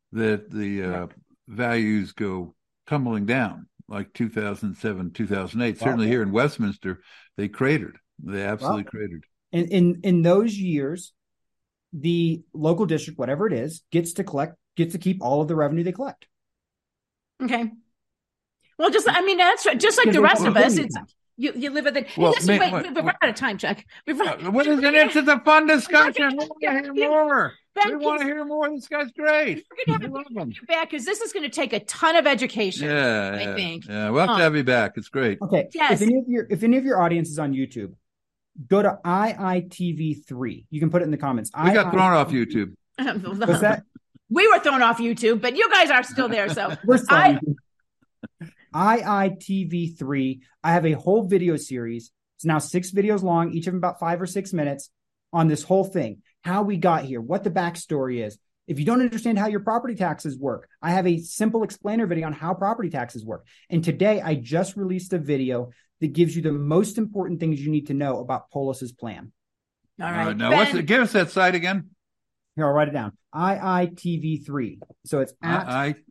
the values go tumbling down, like 2007, 2008? Wow. Certainly here in Westminster, they cratered. They absolutely cratered. In those years, the local district, whatever it is, gets to keep all of the revenue they collect. Okay. Well, that's just like the rest of us. It's you live with it. Well, we're out of time, Chuck. This is a fun discussion. We want to hear more. We want to hear more. This guy's great. We're going to have you back because this is going to take a ton of education. I think. Yeah, we'll have to have you back. It's great. Okay. Yes. If any of your audience is on YouTube, go to IITV3. You can put it in the comments. We got thrown off YouTube. What's that? We were thrown off YouTube, but you guys are still there. So we're IITV3. I have a whole video series. It's now 6 videos long, each of them about 5 or 6 minutes on this whole thing, how we got here, what the backstory is. If you don't understand how your property taxes work, I have a simple explainer video on how property taxes work. And today I just released a video that gives you the most important things you need to know about Polis's plan. All right. Now, give us that site again. Here, I'll write it down. IITV3. So it's at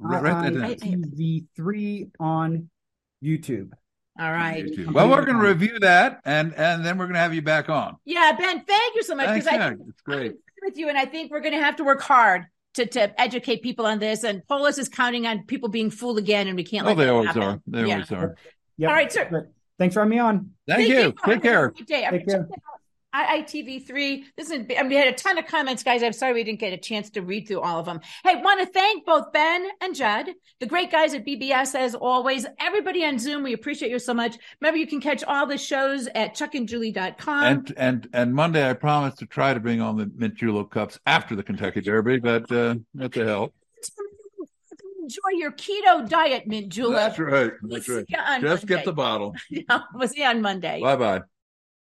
IITV3 on YouTube. All right. YouTube. Well, we're going to review that, and then we're going to have you back on. Yeah, Ben, thank you so much. It's great. I agree with you, and I think we're going to have to work hard to educate people on this. And Polis is counting on people being fooled again, and we can't let that happen. They always are. Yep. All right, sir. Thanks for having me on. Thank you. Take care. Take care. IITV3. We had a ton of comments, guys. I'm sorry we didn't get a chance to read through all of them. Hey, want to thank both Ben and Judd, the great guys at BBS, as always. Everybody on Zoom, we appreciate you so much. Remember, you can catch all the shows at chuckandjulie.com. And Monday, I promise to try to bring on the mint julep cups after the Kentucky Derby, but that's a help. Enjoy your keto diet, mint julep. That's right. Just Monday. Get the bottle. We'll see you on Monday. Bye-bye.